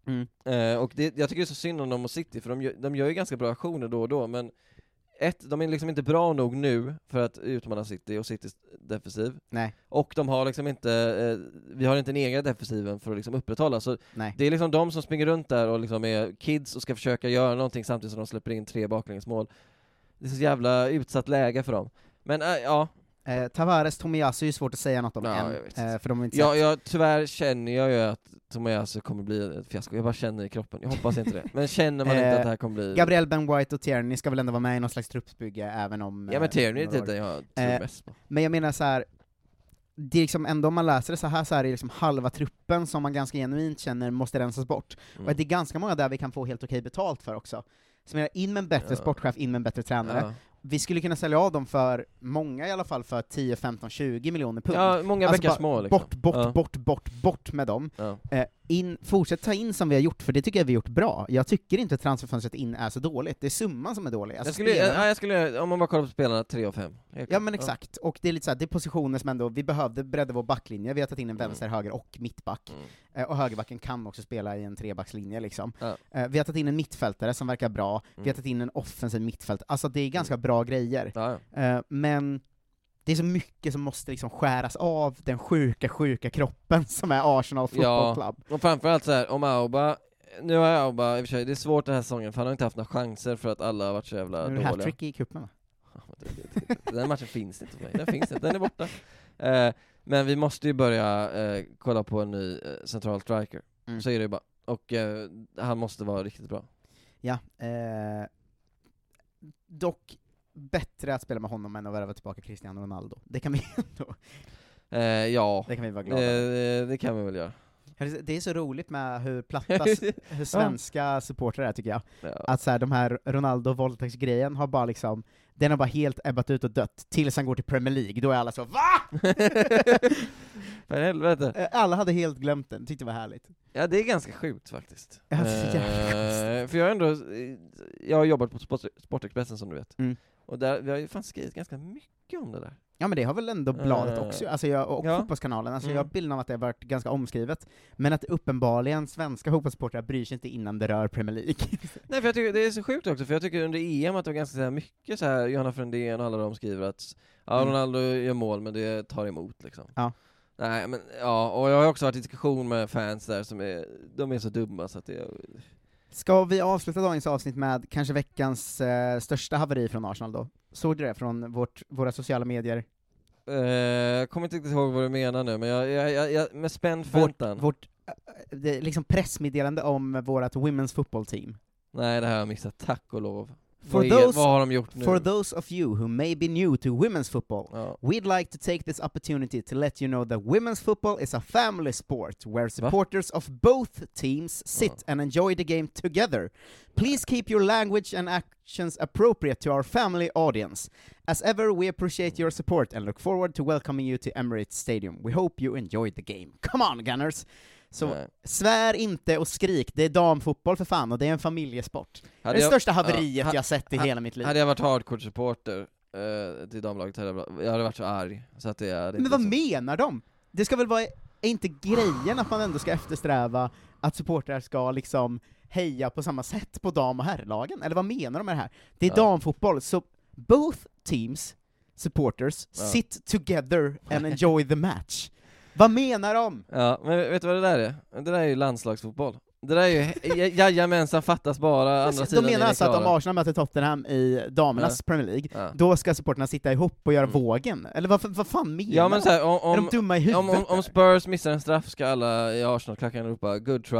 Och jag tycker det är så synd om dem och City, för de gör ju ganska bra aktioner då och då, men de är liksom inte bra nog nu för att utmana City och Citys defensiv. Nej. Och de har liksom inte, vi har inte en egen defensiven för att liksom upprätthålla, så det är liksom de som springer runt där och liksom är kids och ska försöka göra någonting samtidigt som de släpper in 3 baklängesmål. Det är så jävla utsatt läge för dem. Men Tavares, Tomiyasu är ju svårt att säga något om än, för de har inte jag tyvärr känner jag ju att Tomiyasu kommer bli ett fiasko. Jag bara känner i kroppen, jag hoppas inte det. Men känner man inte att det här kommer bli... Gabriel, Ben White och Tierney ska väl ändå vara med i någon slags truppsbygge, även om... Ja, men Tierney är det jag tror mest på. Men jag menar så här, det är liksom ändå om man läser det så är det liksom halva truppen som man ganska genuint känner måste rensas bort. Och det är ganska många där vi kan få helt okej betalt för också. Så menar, in med en bättre sportchef, in med en bättre tränare. Vi skulle kunna sälja av dem för, många i alla fall, för 10, 15, 20 miljoner pund. Ja, många alltså bäckar små liksom. Bort med dem. Fortsätt ta in som vi har gjort, för det tycker jag vi har gjort bra. Jag tycker inte att transferfönstret in är så dåligt. Det är summan som är dålig. Alltså jag skulle, om man bara kollar på spelarna, 3 av 5. Ja, men exakt. Och det är lite så här, det är positioner som ändå, vi behövde bredda vår backlinje. Vi har tagit in en vänster, höger och mittback. Och högerbacken kan också spela i en 3-backslinje liksom. Vi har tagit in en mittfältare som verkar bra. Vi har tagit in en offensiv mittfält. Alltså det är ganska bra grejer. Men det är så mycket som måste liksom skäras av den sjuka kroppen som är Arsenal Football Club. Och framförallt så här, om Auba, nu har Auba i och för sig, det är svårt den här säsongen för han har inte haft några chanser för att alla har varit så jävla dåliga. Nu är det hattrick i cupen, va? Den matchen finns inte för mig, den finns inte, den är borta. Men vi måste ju börja kolla på en ny central striker, så är det ju bara. Och han måste vara riktigt bra. Ja, dock bättre att spela med honom än att värva tillbaka Cristiano Ronaldo. Det kan vi ändå. Det kan vi vara glada. Det kan vi väl göra. Det är så roligt med hur hur svenska supportrar är, tycker jag. Att så här, de här Ronaldo-våldtäktsgrejen har bara liksom, den har bara helt ebbat ut och dött tills han går till Premier League. Då är alla så, VA? För helvete. Alla hade helt glömt den, tyckte det var härligt. Ja, det är ganska sjukt faktiskt. Ja, för jag har jobbat på Sportexpressen, som du vet. Och där, vi har ju fan skrivit ganska mycket om det där. Ja, men det har väl ändå bladet också, alltså och fotbollskanalen. Alltså jag har bilden av att det har varit ganska omskrivet, men att uppenbarligen svenska fotbollssportare bryr sig inte innan det rör Premier League. Nej, för jag tycker det är så sjukt också, för jag tycker under EM att det var ganska så här mycket så här, Johanna Frändén och alla de skriver att Ronaldo gör mål, men det tar emot liksom. Nej, men och jag har också varit i diskussion med fans där som de är så dumma så att det... Ska vi avsluta dagens avsnitt med kanske veckans största haveri från Arsenal då? Såg du det från våra sociala medier? Jag kommer inte riktigt ihåg vad du menar nu, men jag med spänd förväntan. Vårt det liksom pressmeddelande om vårat women's football team. Nej, det här har jag missat, tack och lov. Vad har de gjort nu? For those of you who may be new to women's football, we'd like to take this opportunity to let you know that women's football is a family sport where supporters of both teams sit and enjoy the game together. Please keep your language and actions appropriate to our family audience. As ever, we appreciate your support and look forward to welcoming you to Emirates Stadium. We hope you enjoyed the game. Come on, Gunners! Så svär inte och skrik, det är damfotboll för fan, och det är en familjesport. Det är det största haveriet jag sett i hela mitt liv. Hade jag varit hardcore-supporter till damlaget, jag hade varit så arg. Så att men vad menar de? Det ska väl vara, är inte grejen att man ändå ska eftersträva att supportrar ska liksom heja på samma sätt på dam- och herrlagen? Eller vad menar de med det här? Det är damfotboll, så both teams supporters sit together and enjoy the match. Vad menar de? Ja, men vet du vad det där är? Det där är ju landslagsfotboll. Det där är ju, jajamensan, fattas bara andra sidan. De menar alltså att om Arsenal möter Tottenham i damernas Premier League, då ska supporterna sitta ihop och göra vågen? Eller vad fan menar ja, men så här, är de dumma i huvudet? Om Spurs missar en straff ska alla i Arsenal-klacken ropa good try,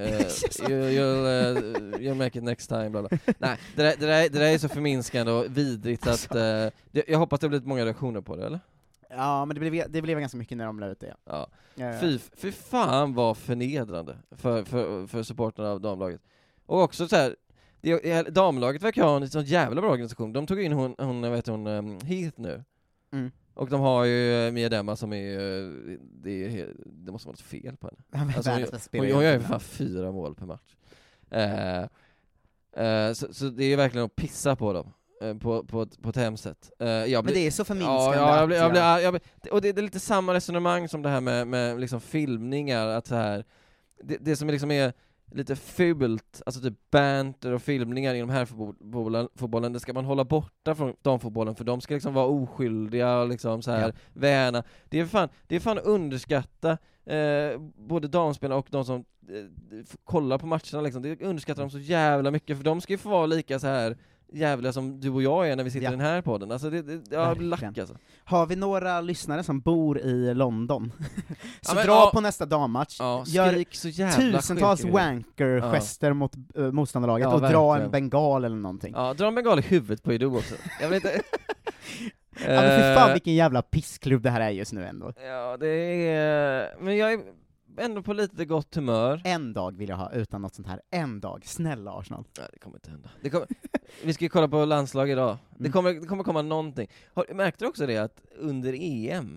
you'll make it next time, bla bla. Nej, det där är så förminskande och vidrigt att jag hoppas det blir många reaktioner på det, eller? Ja, men det blev ganska mycket när de lade ut det. Ja. Fy fan vad förnedrande för supporterna av damlaget. Och också så här, damlaget verkar ha en sån jävla bra organisation. De tog in hon Heath nu. Och de har ju Mia Demma som är det måste vara något fel på henne. Alltså, hon gör ju för fan 4 mål per match. Så det är verkligen att pissa på dem. På ett hemsätt. Men det är så förminskande. Och det är lite samma resonemang som det här med liksom filmningar, att så här, det som liksom är lite fult, alltså typ banter och filmningar i de här fotbollen, det ska man hålla borta från damfotbollen, för de ska liksom vara oskyldiga och liksom så här värna. Det är fan underskatta både damspelarna och de som kollar på matcherna liksom. Det underskattar de så jävla mycket, för de ska ju få vara lika så här jävla som du och jag är när vi sitter i den här podden. Alltså jag blir lack alltså. Har vi några lyssnare som bor i London? Så dra på nästa dammatch. Gör så jävla tusentals wanker-gester mot motståndarlaget och dra en bengal eller någonting. Ja, dra en bengal i huvudet på Edo också. Jag vill inte... Ja, men för fan vilken jävla pissklubb det här är just nu ändå. Ja, det är... Men jag är ändå på lite gott humör. En dag vill jag ha utan något sånt här. En dag. Snälla Arsenal. Nej, det kommer inte hända. Vi ska ju kolla på landslag idag. Det kommer komma någonting. Märkte du också det att under EM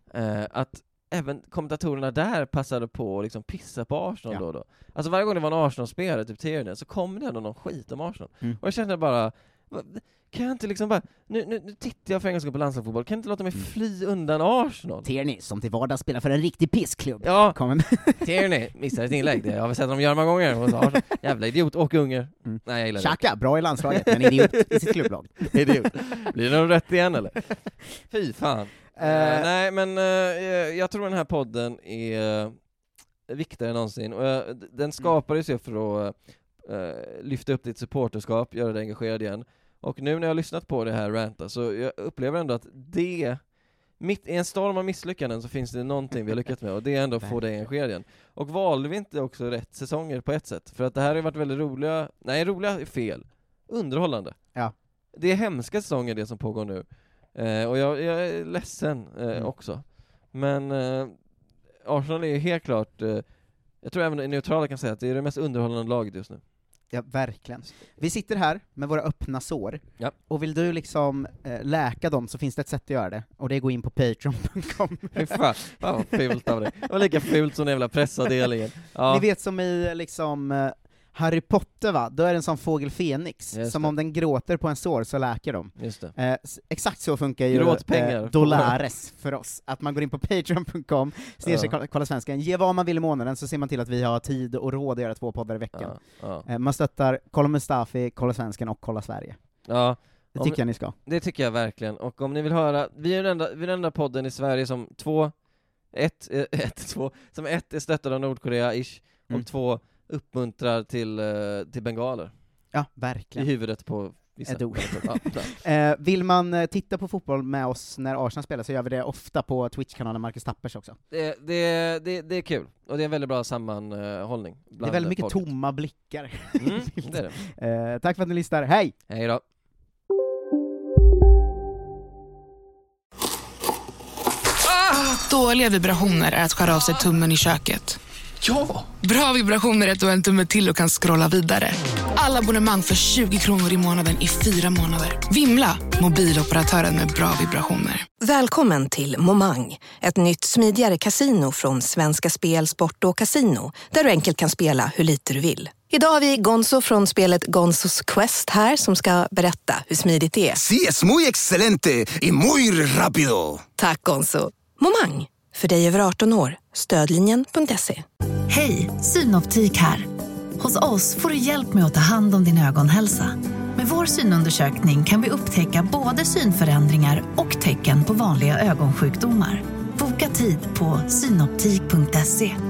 att även kommentatorerna där passade på att liksom pissa på Arsenal då? Alltså varje gång det var en Arsenal-spelare, typ Tierney, så kom det ändå någon skit om Arsenal. Och jag kände bara, kan jag inte liksom bara, nu tittar jag för en gång på landslagsfotboll, kan jag inte låta mig fly undan Arsenal? Tierney, som till vardags spelar för en riktig pissklubb. Ja, Tierney missar ett inlägg, det har vi sett dem göra många gånger. Jävla idiot och Unger. Nej, jag gillar det. Xhaka, bra i landslaget, men idiot i sitt klubblag. Idiot. Blir det någon rätt igen eller? Fy fan. Nej, men jag tror den här podden är viktigare än någonsin. Och den skapades ju för att lyfta upp ditt supporterskap, göra det engagerad igen. Och nu när jag har lyssnat på det här ranta, så jag upplever ändå att mitt i en storm av misslyckanden så finns det någonting vi har lyckats med, och det är ändå att få det engagerad igen. Och valde vi inte också rätt säsonger på ett sätt? För att det här har ju varit väldigt roliga är fel. Underhållande. Ja. Det är hemska säsonger det som pågår nu. Och jag är ledsen också. Men Arsenal är helt klart, jag tror även neutrala kan säga att det är det mest underhållande laget just nu. Ja, verkligen. Vi sitter här med våra öppna sår, och vill du liksom läka dem så finns det ett sätt att göra det, och det är att gå in på patreon.com. Fan vad fult av det. Det var lika fult som den jävla pressadelen. Ja. Ni vet som i liksom Harry Potter, va? Då är det en sån fågel Fenix, som om den gråter på en sår så läker de. Just det. Exakt så funkar ju Dollares för oss. Att man går in på patreon.com, kolla svenskan, ge vad man vill i månaden, så ser man till att vi har tid och råd att göra 2 poddar i veckan. Man stöttar Kolla Mustafi, Kolla Svenskan och Kolla Sverige. Ja. Det tycker jag ni ska. Det tycker jag verkligen. Och om ni vill höra, vi är den enda podden i Sverige som som är stöttad av Nordkorea-ish, och 2 uppmuntrar till bengaler. Ja, verkligen. I huvudet på vissa. Vill man titta på fotboll med oss när Arsenal spelar, så gör vi det ofta på Twitch-kanalen Marcus Tappers också. Det är kul, och det är en väldigt bra sammanhållning. Det är väldigt mycket tomma blickar. Det är det. Tack för att ni lyssnar. Hej! Hej då. Dåliga vibrationer är att skära av sig tummen i köket. Ja! Bra vibrationer är att du har en tumme till och kan scrolla vidare. Alla abonnemang för 20 kronor i månaden i 4 månader. Vimla! Mobiloperatören med bra vibrationer. Välkommen till Momang, ett nytt smidigare casino från Svenska Spel, Sport och Casino, där du enkelt kan spela hur lite du vill. Idag har vi Gonzo från spelet Gonzos Quest här som ska berätta hur smidigt det är. Sí, es muy excelente y muy rápido. Tack Gonzo. Momang, för dig över 18 år. Stödlinjen.se. Hej, Synoptik här. Hos oss får du hjälp med att ta hand om din ögonhälsa. Med vår synundersökning kan vi upptäcka både synförändringar och tecken på vanliga ögonsjukdomar. Boka tid på synoptik.se.